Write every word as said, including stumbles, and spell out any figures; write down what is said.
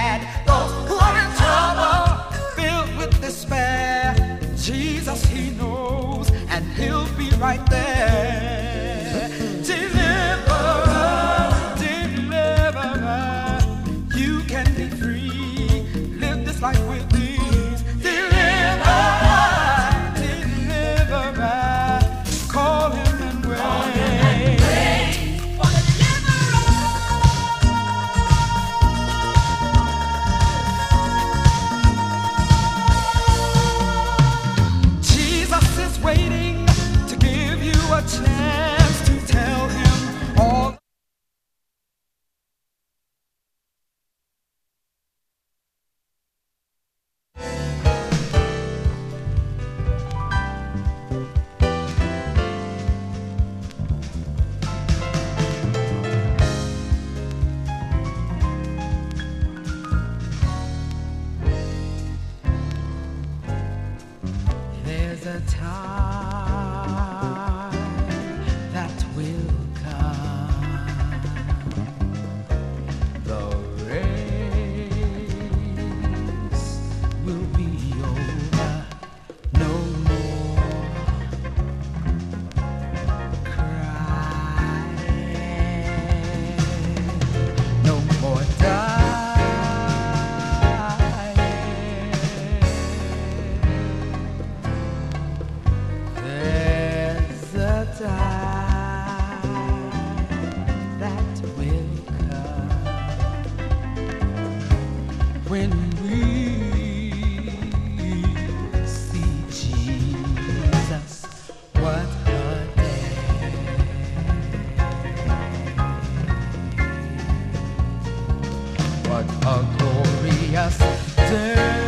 sad, those who are in trouble, filled with despair. Jesus, he knows, and he'll be right there. Deliverer, deliverer, you can be free. Live this life with ease. Deliverer, deliverer, call him and wait. Waiting to give you a chance to tell him all. There's a time that will come. The race will be over. No more crying. No more dying. There's a time that will come when we see Jesus. What a day! What a glorious day!